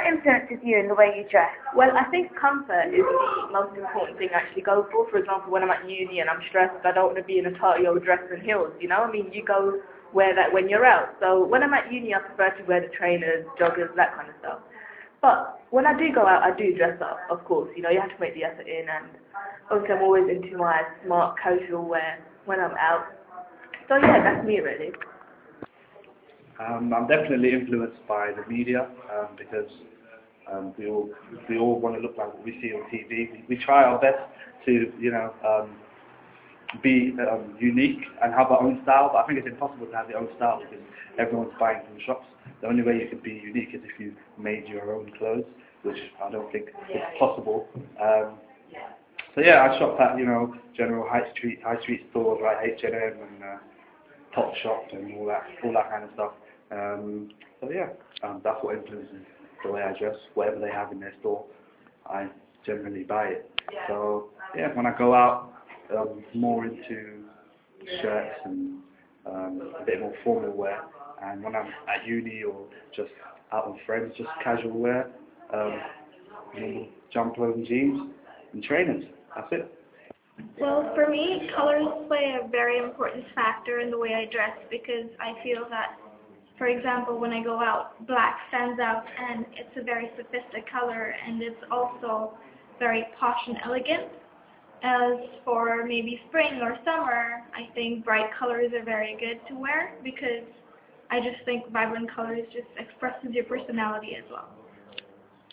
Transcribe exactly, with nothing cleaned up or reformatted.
what influences you in the way you dress? Well, I think comfort is the most important thing I actually go for. For example, when I'm at uni and I'm stressed, I don't want to be in a tidy old dress and heels, you know? I mean, you go wear that when you're out. So when I'm at uni, I prefer to wear the trainers, joggers, that kind of stuff. But when I do go out, I do dress up, of course. You know, you have to make the effort in, and obviously I'm always into my smart casual wear when I'm out. So yeah, that's me really. Um, I'm definitely influenced by the media um, because um, we all we all want to look like what we see on T V. We, we try our best to you know um, be um, unique and have our own style, but I think it's impossible to have your own style because everyone's buying from shops. The only way you can be unique is if you made your own clothes, which I don't think is possible. Um, so yeah, I shop at you know general high street high street stores like H and M and uh, Topshop and all that all that kind of stuff. Um, so yeah, um, that's what influences the way I dress. Whatever they have in their store, I generally buy it. So yeah, when I go out, um, more into shirts and um, a bit more formal wear. And when I'm at uni or just out with friends, just casual wear, um, normal jumper and jeans and trainers. That's it. Well, for me, colors play a very important factor in the way I dress because I feel that, for example, when I go out, black stands out and it's a very sophisticated color and it's also very posh and elegant. As for maybe spring or summer, I think bright colors are very good to wear because I just think vibrant colors just expresses your personality as well.